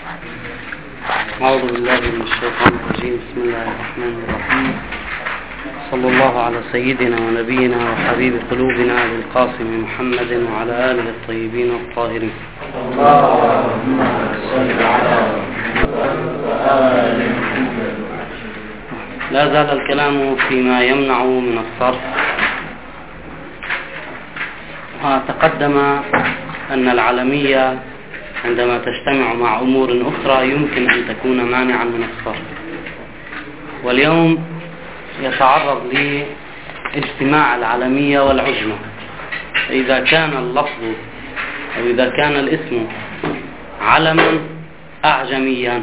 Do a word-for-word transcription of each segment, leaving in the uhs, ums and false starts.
أعوذ بالله من الشيطان الرجيم. بسم الله الرحمن الرحيم. صلى الله على سيدنا ونبينا وحبيب قلوبنا أبي القاسم محمد وعلى آله الطيبين الطاهرين. لا زال الكلام فيما يمنع من الصرف. تقدم أن العلمية عندما تجتمع مع أمور أخرى يمكن أن تكون مانعا من الصرف، واليوم يتعرض لاجتماع العلمية والعجمة. إذا كان اللفظ أو إذا كان الاسم علما أعجميا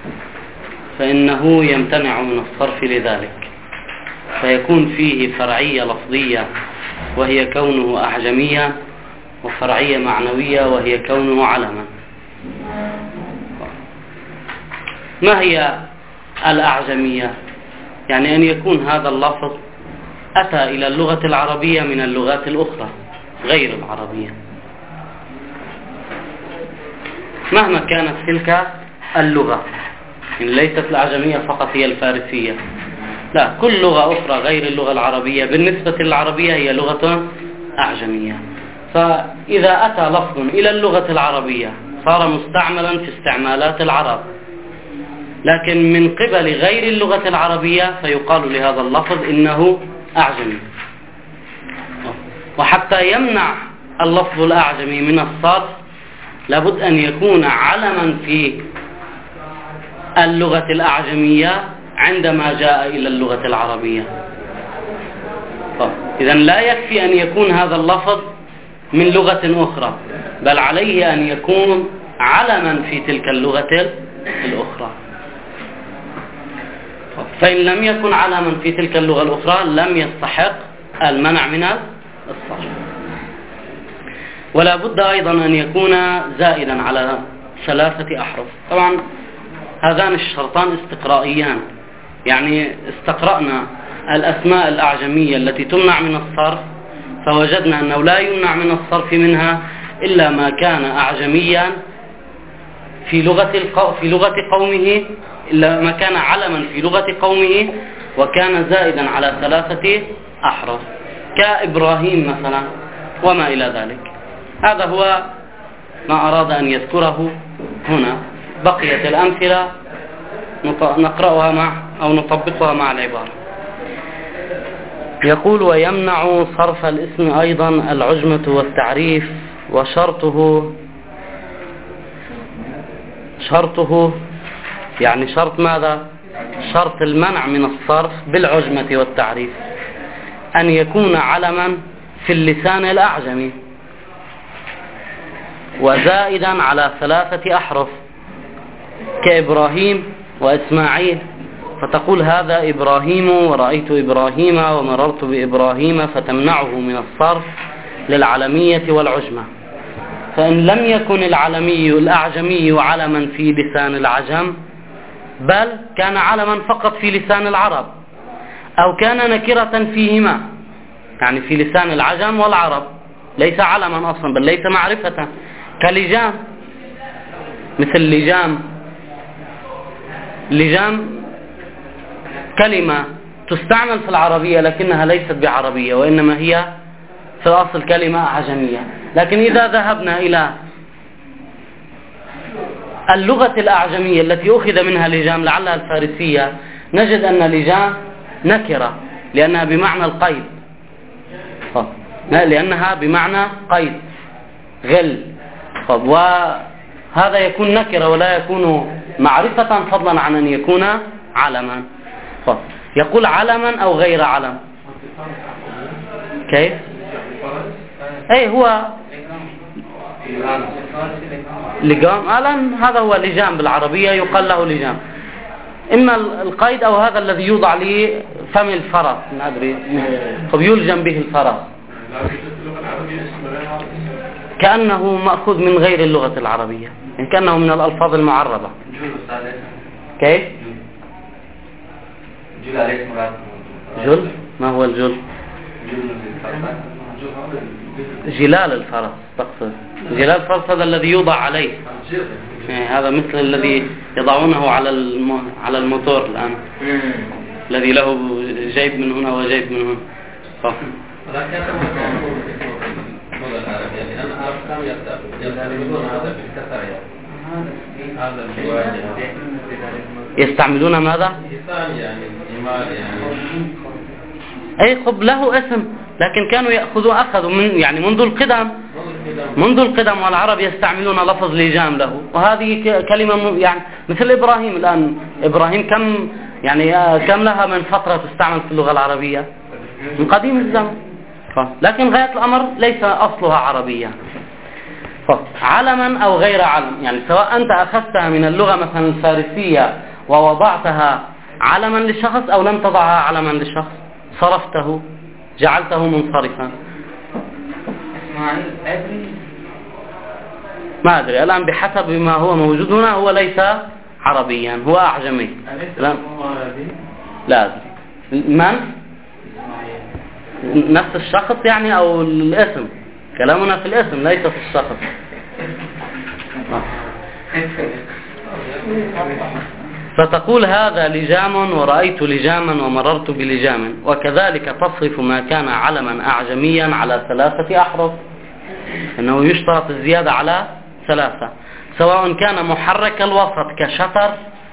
فإنه يمتنع من الصرف لذلك، فيكون فيه فرعية لفظية وهي كونه أعجميا، وفرعية معنوية وهي كونه علما. ما هي الأعجمية؟ يعني أن يكون هذا اللفظ أتى إلى اللغة العربية من اللغات الأخرى غير العربية، مهما كانت تلك اللغة. إن ليست الأعجمية فقط هي الفارسية، لا، كل لغة أخرى غير اللغة العربية بالنسبة للعربية هي لغة أعجمية. فإذا أتى لفظ إلى اللغة العربية صار مستعملا في استعمالات العرب، لكن من قبل غير اللغة العربية فيقال لهذا اللفظ إنه أعجمي. وحتى يمنع اللفظ الأعجمي من الصرف لابد أن يكون علما في اللغة الأعجمية عندما جاء إلى اللغة العربية. إذن لا يكفي أن يكون هذا اللفظ من لغة أخرى، بل عليه أن يكون علما في تلك اللغة الأخرى. فإن لم يكن علما في تلك اللغة الأخرى لم يستحق المنع من الصرف. ولا بد أيضا أن يكون زائدا على ثلاثة أحرف. طبعا هذان الشرطان استقرائيان، يعني استقرأنا الأسماء الأعجمية التي تمنع من الصرف فوجدنا أنه لا يمنع من الصرف منها إلا ما كان أعجميا في لغة في لغة قومه، إلا ما كان علما في لغة قومه وكان زائدا على ثلاثة أحرف كإبراهيم مثلا وما إلى ذلك. هذا هو ما أراد أن يذكره هنا. بقيت الأمثلة نقرأها مع أو نطبقها مع العبارة. يقول: ويمنع صرف الاسم أيضا العجمة والتعريف، وشرطه شرطه يعني شرط ماذا؟ شرط المنع من الصرف بالعجمة والتعريف أن يكون علما في اللسان الأعجمي وزائدا على ثلاثة أحرف كإبراهيم وإسماعيل، فتقول هذا إبراهيم ورأيت إبراهيم ومررت بإبراهيم، فتمنعه من الصرف للعلمية والعجمة. فإن لم يكن العلمي الأعجمي علما في لسان العجم، بل كان علما فقط في لسان العرب، أو كان نكرة فيهما، يعني في لسان العجم والعرب ليس علما أصلا بل ليس معرفة، كلجام، مثل لجام. لجام كلمة تستعمل في العربية لكنها ليست بعربية، وإنما هي في الأصل كلمة أعجمية. لكن إذا ذهبنا إلى اللغة الأعجمية التي أخذ منها لجام لعلها الفارسية نجد أن لجام نكرة لأنها بمعنى القيد، لأنها بمعنى قيد غل، وهذا يكون نكرة ولا يكون معرفة فضلا عن أن يكون علما. يقول علما أو غير علم. كيف؟ أي هو لجام. ألم هذا هو لجام بالعربية، يقال له لجام، إما القيد أو هذا الذي يوضع لفم الفرس، ما أدري، يلجم به الفرس، كأنه مأخوذ من غير اللغة العربية، يعني كأنه من الألفاظ المعربة. كيف؟ جل؟ ما هو الجل؟ جلال الفرس تقصد. جلال الفرس هذا الذي يوضع عليه. هذا مثل الذي يضعونه على الم... على الموتور الآن الذي له جيب من هنا وجيب من هنا. ف... يستعملون ماذا؟ أي خب له اسم، لكن كانوا يأخذوا أخذوا من يعني منذ القدم منذ القدم والعرب يستعملون لفظ لجام له، وهذه كلمة يعني مثل إبراهيم الآن. إبراهيم كم يعني كم لها من فترة تستعمل في اللغة العربية من قديم الزمن، لكن غاية الأمر ليس أصلها عربية. علما أو غير علم، يعني سواء أنت أخذتها من اللغة مثلا الفارسية ووضعتها علما لشخص أو لم تضعها علما لشخص، صرفته جعلته منصرفا. ما أدري الآن بحسب ما هو موجود هنا، هو ليس عربيا، هو أعجمي. لا, لا أدري من نفس الشخص يعني أو الاسم، كلامنا في الاسم ليس في الشخص. فتقول هذا لجام ورأيت لجاما ومررت بلجام، وكذلك تصرف ما كان علما أعجميا على ثلاثة أحرف، أنه يشترط الزيادة على ثلاثة، سواء كان محرك الوسط كشطر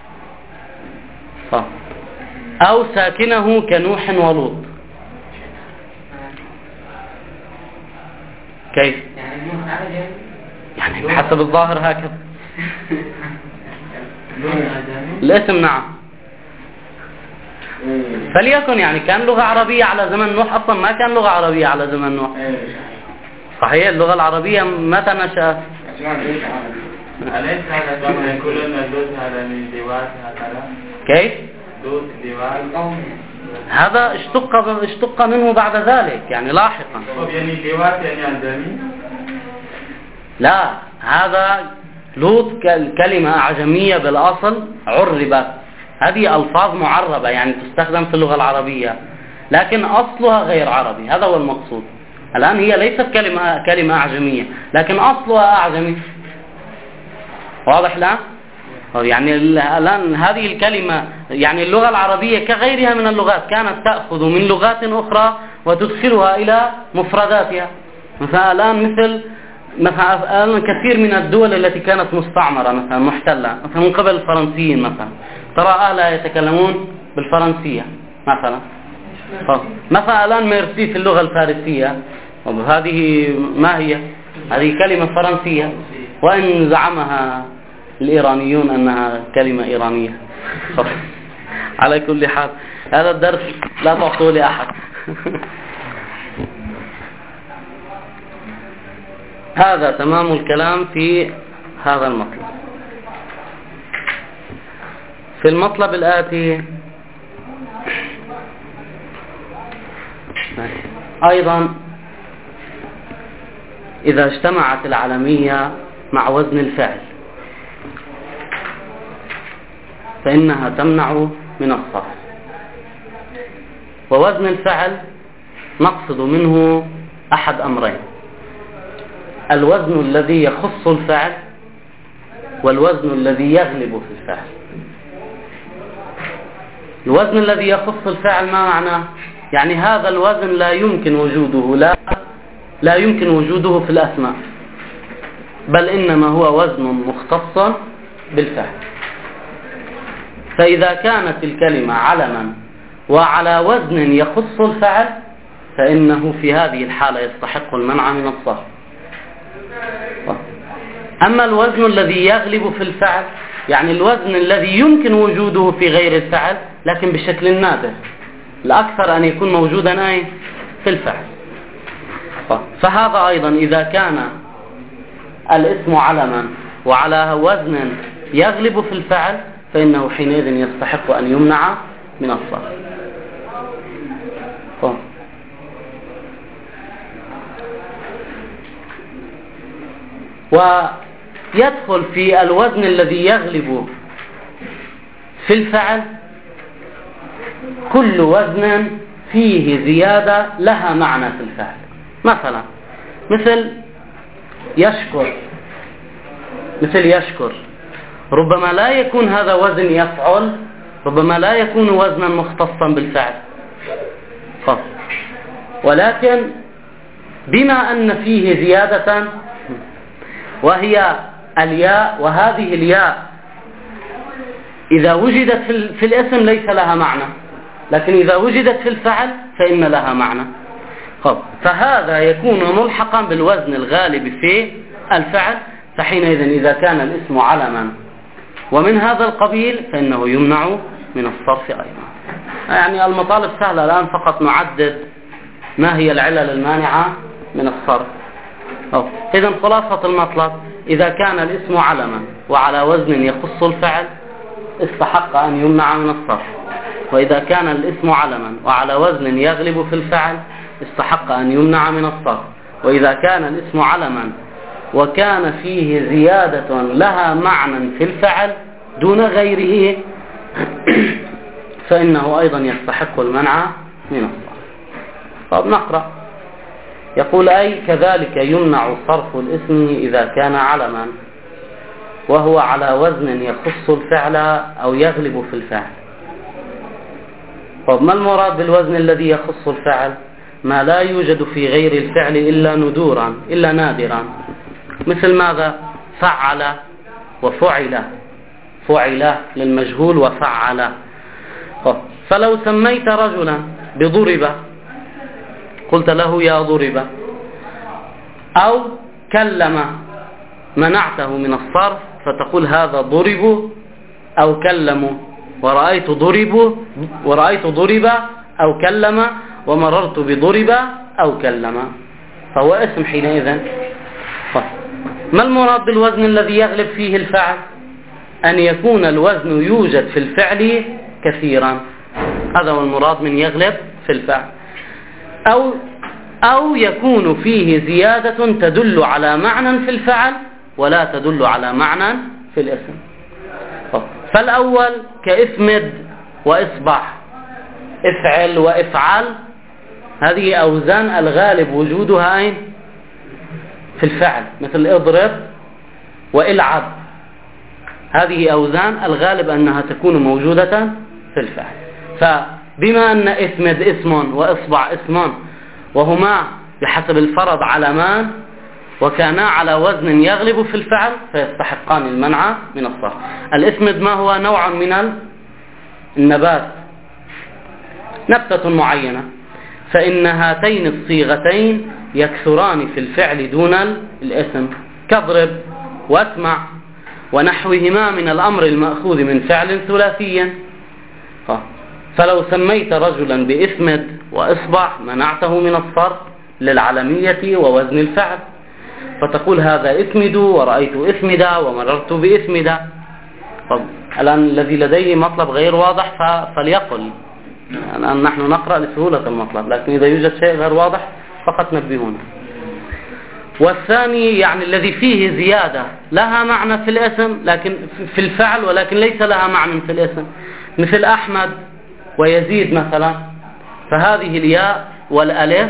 أو ساكنه كنوح ولوط. كيف؟ يعني بحسب الظاهر هكذا. الاسم نعم. فليكن يعني كان لغة عربية على زمن نوح، أصلا ما كان لغة عربية على زمن نوح. صحيح اللغة العربية متى نشأت؟ كيف؟ هذا اشتق اشتق منه بعد ذلك يعني لاحقا. لا، هذا لوط كلمة أعجمية بالأصل عربت، هذه ألفاظ معربة يعني تستخدم في اللغة العربية، لكن أصلها غير عربي، هذا هو المقصود. الآن هي ليست كلمة كلمة أعجمية، لكن أصلها أعجمي. واضح الآن؟ يعني الآن هذه الكلمة يعني اللغة العربية كغيرها من اللغات كانت تأخذ من لغات أخرى وتدخلها إلى مفرداتها. مثلا الآن مثل مثلا الآن كثير من الدول التي كانت مستعمرة مثلا محتلة مثلا من قبل الفرنسيين، مثلا ترى أهلها يتكلمون بالفرنسية مثلا. مثلا الآن ميرسي في اللغة الفارسية، هذه ما هي؟ هذه كلمة فرنسية، وإن زعمها الإيرانيون أنها كلمة إيرانية. على كل حال هذا الدرس لا تعطوه لأحد. هذا تمام الكلام في هذا المطلب. في المطلب الآتي أيضا إذا اجتمعت العلمية مع وزن الفعل فإنها تمنع من الصرف. ووزن الفعل نقصد منه أحد أمرين: الوزن الذي يخص الفعل والوزن الذي يغلب في الفعل. الوزن الذي يخص الفعل ما معناه؟ يعني هذا الوزن لا يمكن وجوده لا لا يمكن وجوده في الأسماء، بل إنما هو وزن مختص بالفعل. فإذا كانت الكلمة علما وعلى وزن يخص الفعل فإنه في هذه الحالة يستحق المنع من الصرف. أما الوزن الذي يغلب في الفعل يعني الوزن الذي يمكن وجوده في غير الفعل لكن بشكل نادر، الأكثر أن يكون موجودا أي في الفعل. فهذا أيضا إذا كان الاسم علما وعلى وزن يغلب في الفعل فإنه حينئذ يستحق أن يمنع من الصرف. ويدخل في الوزن الذي يغلب في الفعل كل وزن فيه زيادة لها معنى في الفعل. مثلا مثل يشكر مثل يشكر ربما لا يكون هذا وزن يفعل، ربما لا يكون وزنا مختصا بالفعل، ولكن بما أن فيه زيادة وهي الياء، وهذه الياء إذا وجدت في الاسم ليس لها معنى، لكن إذا وجدت في الفعل فإن لها معنى. فهذا يكون ملحقا بالوزن الغالب في الفعل، فحينئذ إذا كان الاسم علما ومن هذا القبيل فإنه يمنع من الصرف أيضا. يعني المطالب سهلة الآن، فقط نعدد ما هي العلل المانعة من الصرف. إذن خلاصة المطلب: إذا كان الاسم علما وعلى وزن يخص الفعل استحق أن يمنع من الصرف، وإذا كان الاسم علما وعلى وزن يغلب في الفعل استحق أن يمنع من الصرف، وإذا كان الاسم علما وكان فيه زيادة لها معنى في الفعل دون غيره فإنه أيضا يستحق المنع من الصرف. طب نقرأ. يقول: أي كذلك يمنع صرف الاسم إذا كان علما وهو على وزن يخص الفعل أو يغلب في الفعل. طب ما المراد بالوزن الذي يخص الفعل؟ ما لا يوجد في غير الفعل إلا ندورا، إلا نادرا. مثل ماذا؟ فعل وفعل، فعل للمجهول وفعل. فلو سميت رجلا بضرب قلت له يا ضرب، أو كلم منعته من الصرف فتقول هذا ضرب أو كلم، ورأيت ضرب ورأيت ضرب أو كلم، ومررت بضرب أو كلم، فهو اسم حينئذ. ما المراد بالوزن الذي يغلب فيه الفعل؟ أن يكون الوزن يوجد في الفعل كثيرا، هذا هو المراد من يغلب في الفعل. أو أو يكون فيه زيادة تدل على معنى في الفعل ولا تدل على معنى في الاسم. فالأول كإثمد وإصبح، افعل وافعل، هذه أوزان الغالب وجودها أين؟ في الفعل، مثل اضرب والعب، هذه أوزان الغالب أنها تكون موجودة في الفعل. فبما أن إثمد اسم وإصبع اسم وهما بحسب الفرض علمان وكانا على وزن يغلب في الفعل فيستحقان المنع من الصرف. الإثمد ما هو؟ نوع من النبات، نبتة معينة، فإن هاتين الصيغتين يكثران في الفعل دون الاسم، كضرب واسمع ونحوهما من الأمر المأخوذ من فعل ثلاثي. فلو سميت رجلا بإثمد وإصبع منعته من الصرف للعلمية ووزن الفعل، فتقول هذا إثمد ورأيت إثمدا ومررت بإثمدا. طب الآن الذي لديه مطلب غير واضح فليقل، الآن نحن نقرأ لسهولة المطلب، لكن إذا يوجد شيء غير واضح فقط نبهونا. والثاني يعني الذي فيه زيادة لها معنى في الاسم لكن في الفعل ولكن ليس لها معنى في الاسم، مثل أحمد ويزيد مثلا، فهذه الياء والألف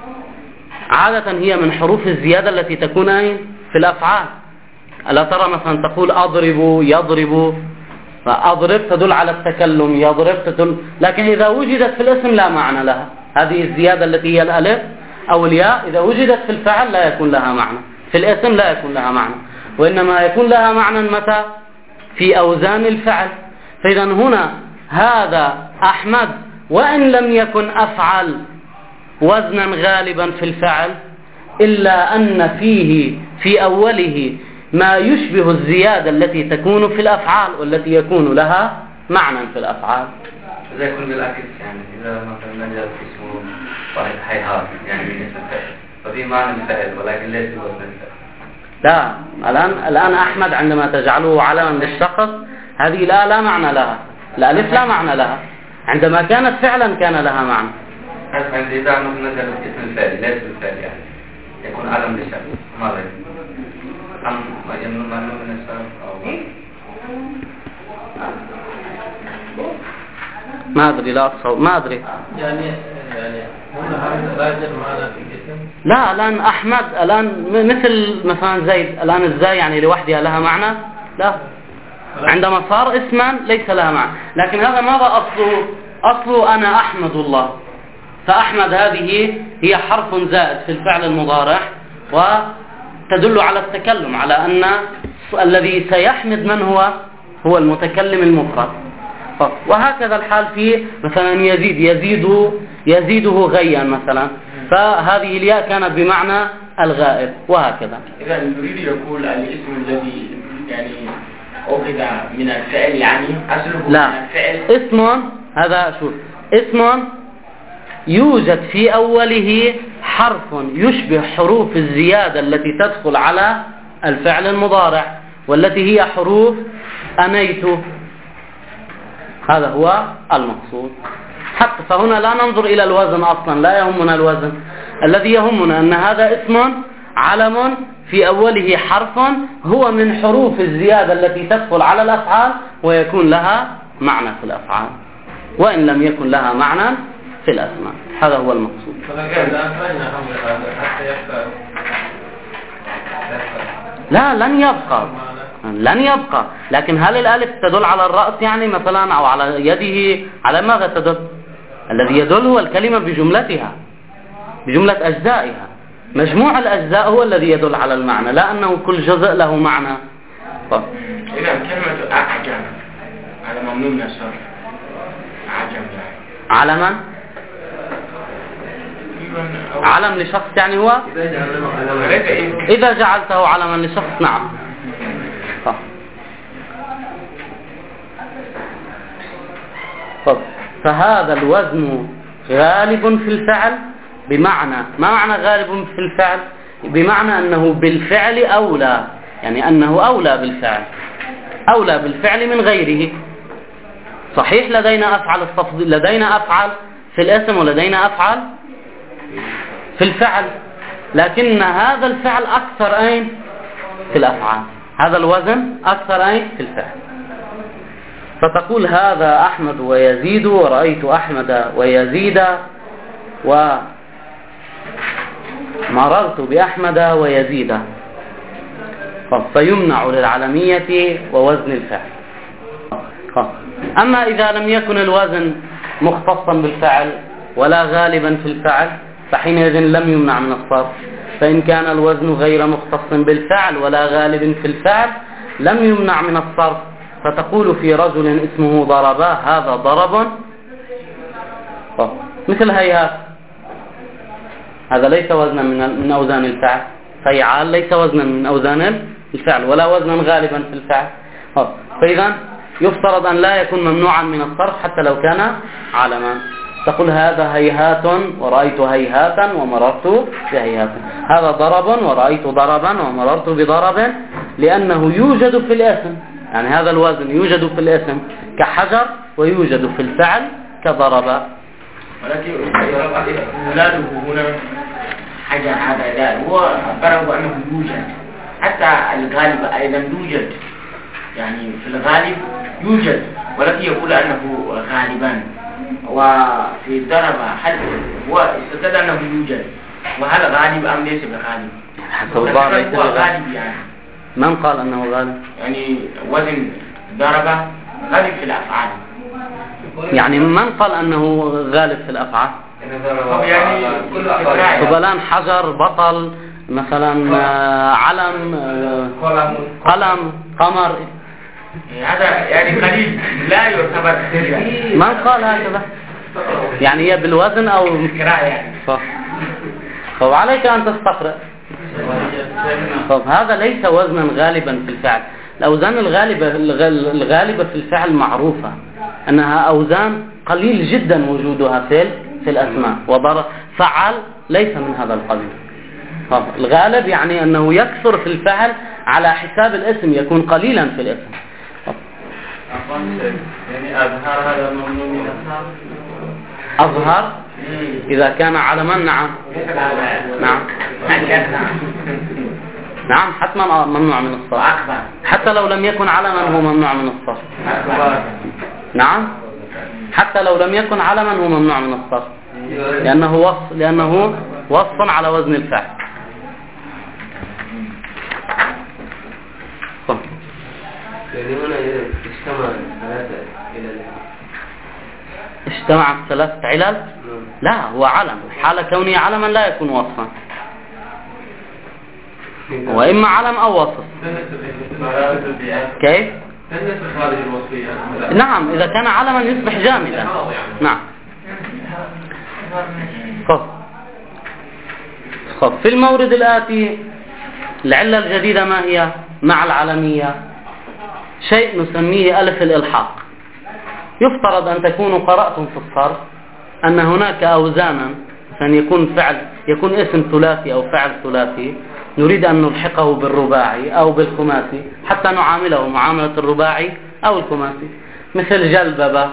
عادة هي من حروف الزيادة التي تكون أين؟ في الأفعال. ألا ترى مثلا تقول أضرب يضرب، فأضرب تدل على التكلم، يضرب تدل، لكن إذا وجدت في الاسم لا معنى لها. هذه الزيادة التي هي الألف أو الياء إذا وجدت في الفعل لا يكون لها معنى، في الاسم لا يكون لها معنى، وإنما يكون لها معنى متى؟ في أوزان الفعل. فإذا هنا هذا أحمد وإن لم يكن أفعل وزنا غالبا في الفعل إلا أن فيه في أوله ما يشبه الزيادة التي تكون في الأفعال والتي يكون لها معنى في الأفعال. إذا يكون بالعكس، يعني إذا مثلا نجد اسمه واحد حيهات يعني من اسم الفعل ففي معنى الفعل ولكن ليس بوزن الفعل. لا، الآن الآن أحمد عندما تجعله علما للشخص هذه لا لا معنى لها، الألف لا معنى لها، عندما كانت فعلا كان لها معنى. هذا إذا نجد اسم الفعل ليس بالفعل يعني يكون علم للشخص ماذا يكون؟ أم يمنع من الصرف أو ما أدري، لا أتصور، ما أدري. يعني يعني هنا هذا راجع معنا في الاسم. لا، الآن أحمد الآن مثل مثلا زيد، الآن الزاي يعني لوحدها لها معنى؟ لا، عندما صار اسما ليس لها معنى. لكن هذا ماذا أصله؟ أصله أنا أحمد الله، فأحمد هذه هي حرف زائد في الفعل المضارع وتدل على التكلم، على أن الذي سيحمد من هو هو المتكلم المفرد. وهكذا الحال في مثلا يزيد، يزيد يزيده غيا مثلا، فهذه الياء كانت بمعنى الغائب، وهكذا. إذا يريد يقول الاسم الذي يعني أخذ من الفعل يعني أصله لا. من الفعل. اسم هذا شوف، اسم يوجد في أوله حرف يشبه حروف الزيادة التي تدخل على الفعل المضارع، والتي هي حروف أنيت. هذا هو المقصود. حتى فهنا لا ننظر إلى الوزن أصلا، لا يهمنا الوزن، الذي يهمنا أن هذا اسم علم في أوله حرف هو من حروف الزيادة التي تدخل على الأفعال ويكون لها معنى في الأفعال، وإن لم يكن لها معنى في الأسماء. هذا هو المقصود. لا، لن يبقى لن يبقى لكن هل الألف تدل على الرأس يعني مثلا، أو على يده؟ على ماذا تدل؟ الذي يدل هو الكلمة بجملتها، بجملة أجزائها. مجموع الأجزاء هو الذي يدل على المعنى، لا أنه كل جزء له معنى. طب. إذا كلمة أعجم على ممنوع من الصرف، أعجم يعني على من؟ علم لشخص يعني هو إذا جعلته علما لشخص، نعم. طب. طب. فهذا الوزن غالب في الفعل، بمعنى ما معنى غالب في الفعل؟ بمعنى أنه بالفعل أولى، يعني أنه أولى بالفعل، أولى بالفعل من غيره. صحيح لدينا أفعل التفضيل، لدينا أفعل في الاسم ولدينا أفعل في الفعل، لكن هذا الفعل أكثر أين؟ في الأفعال. هذا الوزن أكثر أين؟ في الفعل. فتقول هذا أحمد ويزيد، ورأيت أحمد ويزيد، ومررت بأحمد ويزيد. فيمنع للعلمية ووزن الفعل. أما إذا لم يكن الوزن مختصا بالفعل ولا غالبا في الفعل، فحينئذ لم يمنع من الصرف. فإن كان الوزن غير مختص بالفعل ولا غالب في الفعل لم يمنع من الصرف. فتقول في رجل اسمه ضربا، هذا ضرب مثل هيهات، هذا ليس وزنا من أوزان الفعل. فيعال ليس وزنا من أوزان الفعل ولا وزنا غالبا في الفعل. فإذا يفترض أن لا يكون ممنوعا من الصرف حتى لو كان علما. تقول هذا هيهات ورأيت هيهاتا ومررت بهيهات. هذا ضرب ورأيت ضربا ومررت بضرب، لأنه يوجد في الاسم، يعني هذا الوزن يوجد في الاسم كحجر ويوجد في الفعل كضرب. ولكن أولاده هنا حجر، هذا لا هو أخبره أنه يوجد، حتى الغالب أيضا يوجد، يعني في الغالب يوجد، ولكن يقول أنه غالبا. وفي الضرب هل هو استدل أنه يوجد، وهل غالب أم ليس بغالب؟ حسب الظاهر ليس بغالب. يعني من قال أنه غالب؟ يعني وزن ضرب غالب في الأفعال. يعني من قال أنه غالب في الأفعال؟ يعني فلان حجر، بطل مثلا، علم، قلم، قمر، هذا يعني قليل لا يعتبر كثير. من قال هكذا؟ يعني هي بالوزن أو يعني. طب عليك أن تستقرأ. طب هذا ليس وزنا غالبا في الفعل. الأوزان الغالبة الغالبة في الفعل معروفة أنها أوزان قليل جدا وجودها في في الأسماء، وضر فعل ليس من هذا القبيل. طب الغالب يعني أنه يكثر في الفعل على حساب الاسم، يكون قليلا في الاسم. يعني أظهر هذا ممنوع من الصرف. أظهر إذا كان علما، نعم نعم نعم حتما ممنوع من الصرف، حتى لو لم يكن علما هو ممنوع من الصرف. نعم حتى لو لم يكن علما هو ممنوع من الصرف، لأنه وصف لأنه وصف على وزن الفعل. يعني هنا اجتمعت ثلاثة علل؟ لا، هو علم، حال كونه علما لا يكون وصفا، وإما علم أو وصف. كيف؟ نعم، إذا كان علما يصبح جامدا. نعم. خف. خف. في المورد الآتي العلة الجديدة ما هي؟ مع العلمية شيء نسميه ألف الإلحاق. يفترض أن تكونوا قرأتم في الصرف أن هناك أوزانا، أن يكون فعل يكون اسم ثلاثي أو فعل ثلاثي نريد أن نلحقه بالرباعي أو بالخماسي حتى نعامله معاملة الرباعي أو الخماسي، مثل جلبب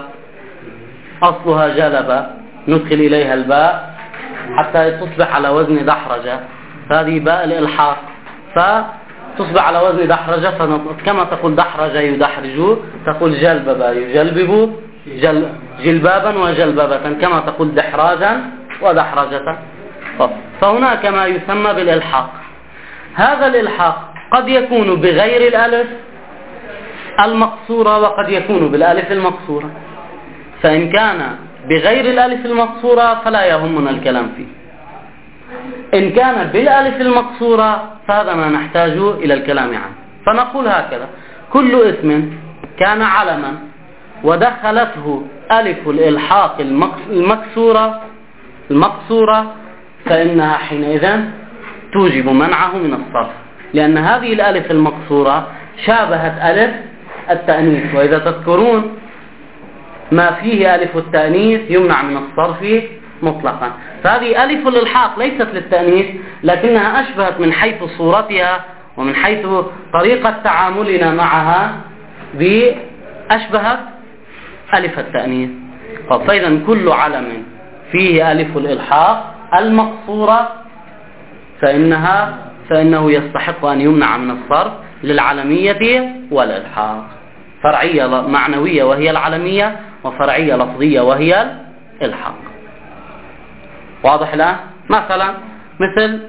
أصلها جلب، ندخل إليها الباء حتى تصبح على وزن دحرجة، هذه باء الإلحاق، فتصبح على وزن دحرجة، كما تقول دحرجة يدحرج تقول جلبب يجلبب جل جلبابا وجلببة، كما تقول دحراجا ودحرجة. فهناك ما يسمى بالإلحاق. هذا الإلحاق قد يكون بغير الألف المقصورة وقد يكون بالألف المقصورة، فإن كان بغير الألف المقصورة فلا يهمنا الكلام فيه. إن كان بالألف المقصورة فهذا ما نحتاج إلى الكلام عنه. فنقول هكذا: كل اسم كان علما ودخلته ألف الإلحاق المكسورة المقصورة فإنها حينئذ توجب منعه من الصرف، لأن هذه الألف المقصورة شابهت ألف التأنيث، وإذا تذكرون ما فيه ألف التأنيث يمنع من الصرف مطلقا. فهذه ألف الإلحاق ليست للتأنيث، لكنها أشبهت من حيث صورتها ومن حيث طريقة تعاملنا معها بأشبهت ألف التأنيث. فإذا كل علم فيه ألف الإلحاق المقصورة فإنها فإنه يستحق أن يمنع من الصرف للعلمية والإلحاق، فرعية معنوية وهي العلمية، وفرعية لفظية وهي الإلحاق. واضح الآن؟ مثلا مثل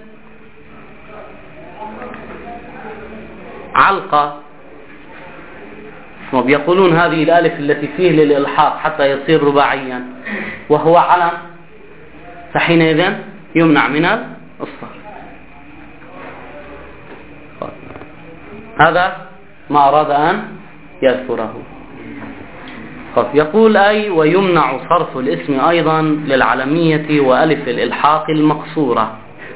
علقة، وبيقولون هذه الألف التي فيه للإلحاق حتى يصير رباعيا وهو علم، فحينئذ يمنع من الصرف. هذا ما أراد أن يذكره. يقول أي ويمنع صرف الاسم أيضا للعلمية وألف الإلحاق المقصورة،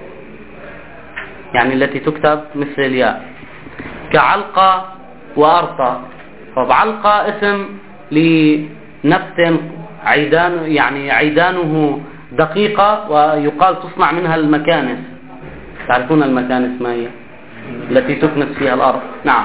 يعني التي تكتب مثل الياء، كعلقة وأرطى. علقة اسم لنبت عيدان، يعني عيدانه دقيقة ويقال تصنع منها المكانس. تعرفون المكانس ما هي؟ التي تكنس فيها الأرض. نعم.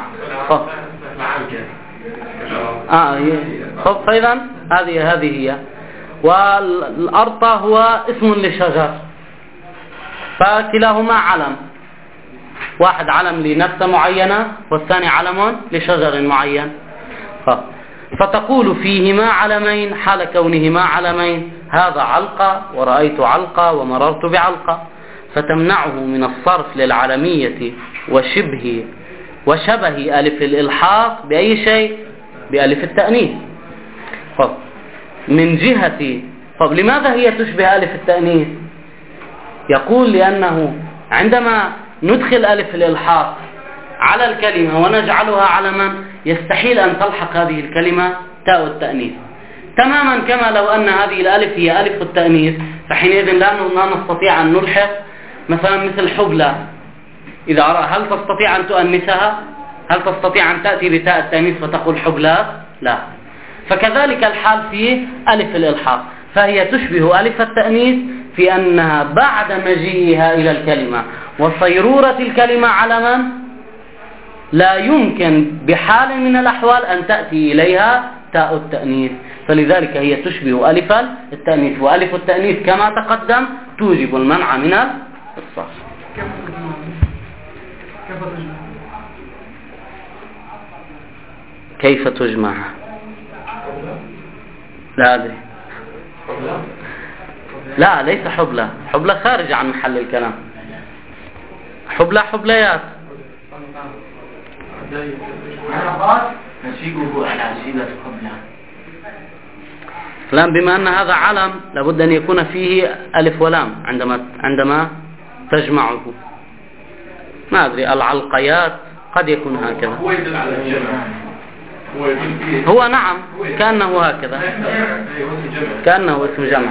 آه فإذا هذه هذه هي. والأرطى هو اسم لشجر، فكلاهما علم، واحد علم لنفس معينة والثاني علم لشجر معين. فتقول فيهما علمين حال كونهما علمين، هذا علقة ورأيت علقة ومررت بعلقة، فتمنعه من الصرف للعلمية وشبه وشبه ألف الإلحاق بأي شيء؟ بألف التأنيث. طب من جهة طب لماذا هي تشبه ألف التأنيث؟ يقول لأنه عندما ندخل ألف الإلحاق على الكلمة ونجعلها علما يستحيل أن تلحق هذه الكلمة تاء التأنيث، تماما كما لو أن هذه الألف هي ألف التأنيث، فحينئذ لا نستطيع أن نلحق مثلا مثل حبلى. إذا هل تستطيع أن تؤنثها؟ هل تستطيع أن تأتي بتاء التأنيث فتقول حبلى؟ لا. فكذلك الحال في ألف الإلحاق، فهي تشبه ألف التأنيث في أنها بعد مجيئها إلى الكلمة وصيرورة الكلمة علما لا يمكن بحال من الأحوال أن تأتي إليها تاء التأنيث، فلذلك هي تشبه ألف التأنيث، وألف التأنيث كما تقدم توجب المنع من الصرف. كيف تجمع؟ لا أدري. لا ليس حبلى، حبلى خارج عن محل الكلام. حبلى حبليات. نسيقه على صيغة حبلى. الآن بما أن هذا علم لابد أن يكون فيه ألف ولام عندما عندما تجمعه. ما أدري العلقيات قد يكون هكذا. هو يدل على الجمع. هو يدل فيه. هو نعم كأنه هكذا. كأنه اسم جمع.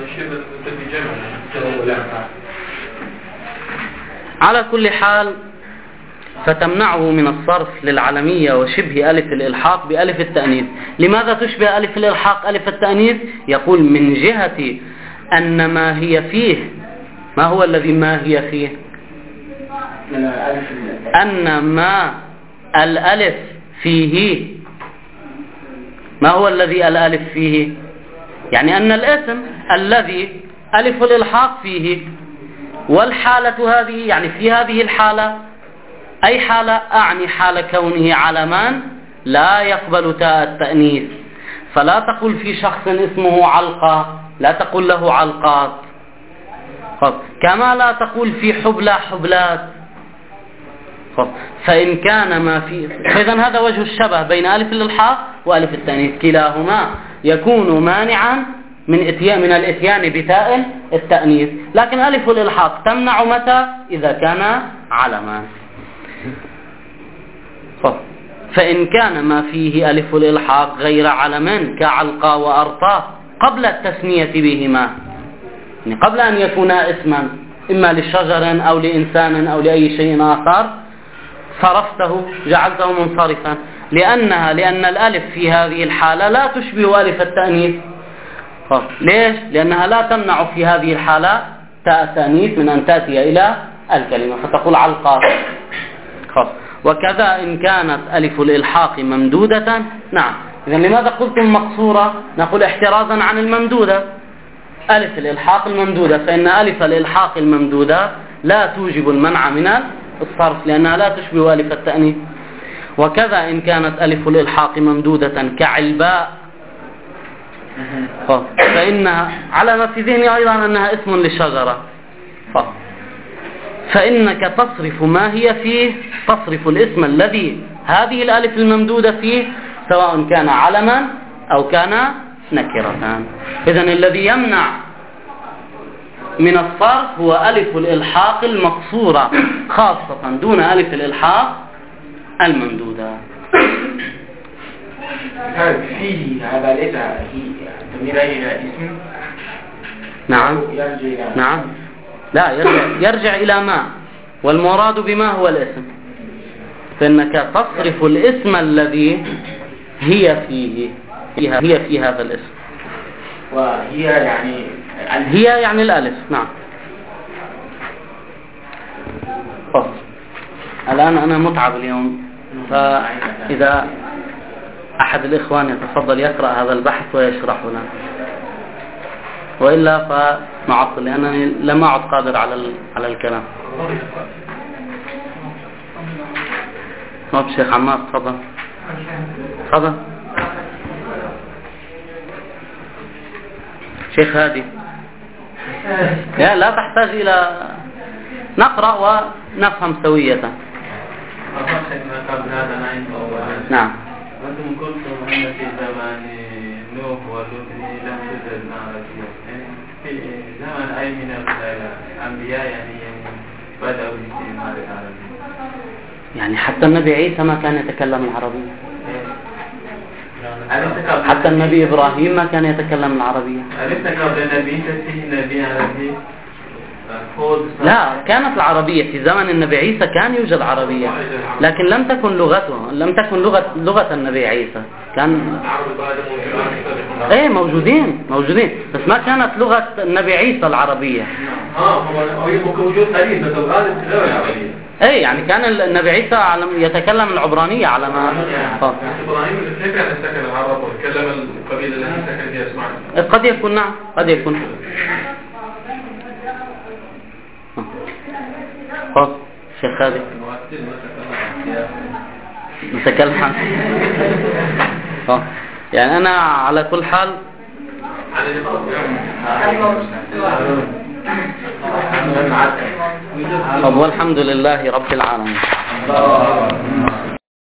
على كل حال فتمنعه من الصرف للعلمية وشبه ألف الإلحاق بألف التأنيث. لماذا تشبه ألف الإلحاق ألف التأنيث؟ يقول من جهة أن ما هي فيه، ما هو الذي ما هي فيه؟ أن ما الألف فيه، ما هو الذي الألف فيه؟ يعني أن الاسم الذي ألف الإلحاق فيه، والحالة هذه يعني في هذه الحالة، أي حالة؟ أعني حال كونه علمان لا يقبل تاء التأنيث. فلا تقول في شخص اسمه علقة، لا تقول له علقات، كما لا تقول في حبلى حبلات. فإن كان ما في، فإذا هذا وجه الشبه بين ألف الإلحاق وألف التأنيث، كلاهما يكون مانعا من اتيان من الاتيان بتاء التأنيث. لكن ألف الإلحاق تمنع متى؟ إذا كان علما. فإن كان ما فيه ألف الإلحاق غير علم كعلقى وأرطى قبل التثنية بهما، يعني قبل أن يكونا اسما إما لشجر أو لإنسان أو لأي شيء آخر، صرفته جعلته منصرفا، لأنها لأن الألف في هذه الحالة لا تشبه ألف التأنيث. ليش؟ لأنها لا تمنع في هذه الحالة تاء التأنيث من أن تأتي إلى الكلمة فتقول علقى. وكذا إن كانت ألف الإلحاق ممدودة، نعم. إذن لماذا قلتم مقصورة؟ نقول احترازا عن الممدودة. ألف الإلحاق الممدودة، فإن ألف الإلحاق الممدودة لا توجب المنع من الصرف لأنها لا تشبه ألف التأنيث. وكذا إن كانت ألف الإلحاق ممدودة كعلباء، فإنها على ما في ذهني أيضا أنها اسم للشجرة، فإنك تصرف ما هي فيه، تصرف الاسم الذي هذه الألف الممدودة فيه سواء كان علما أو كان نكرة. إذن الذي يمنع من الصرف هو ألف الإلحاق المقصورة خاصة دون ألف الإلحاق الممدودة. فيه هذا ليس ضمير إلى اسم. نعم نعم لا يرجع, يرجع إلى ما، والمراد بما هو الاسم، فإنك تصرف الاسم الذي هي فيه، هي في هذا الاسم، وهي يعني هي يعني الألف. نعم. فصل. الآن أنا متعب اليوم، فإذا أحد الإخوان يتفضل يقرأ هذا البحث ويشرحه لنا، وإلا فنعطل لأنني لم أعد قادر على على الكلام. نعم شيخ عمار تفضل. تفضل شيخ هادي. لا لا تحتاج إلى نقرأ ونفهم سوية. نعم. أنتم قلتم أن في زمان نوح ولوط لم توجد العربية، في زمن أي من الأنبياء يعني بدأوا باستعمال العربية؟ يعني حتى النبي عيسى ما كان يتكلم العربية، حتى النبي إبراهيم ما كان يتكلم العربية. أليس قبل النبي عيسى نبي عربي؟ لا، كانت العربية في زمن النبي عيسى كان يوجد عربية، لكن لم تكن لغته، لم تكن لغة لغة النبي عيسى. كان ايه موجودين موجودين بس ما كانت لغة النبي عيسى العربية. اه هو موجود قليل بس الغالب اللغة العربية. ايه يعني كان النبي عيسى يتكلم العبرانية على ما ابراهيم كيف يعني سكن العرب وتكلم القبيلة التي سكن فيها اسماعيل؟ قد يكون. نعم قد يكون. خلاص شيخ هذه نتكلم عن يعني أنا على كل حال والحمد لله رب العالمين.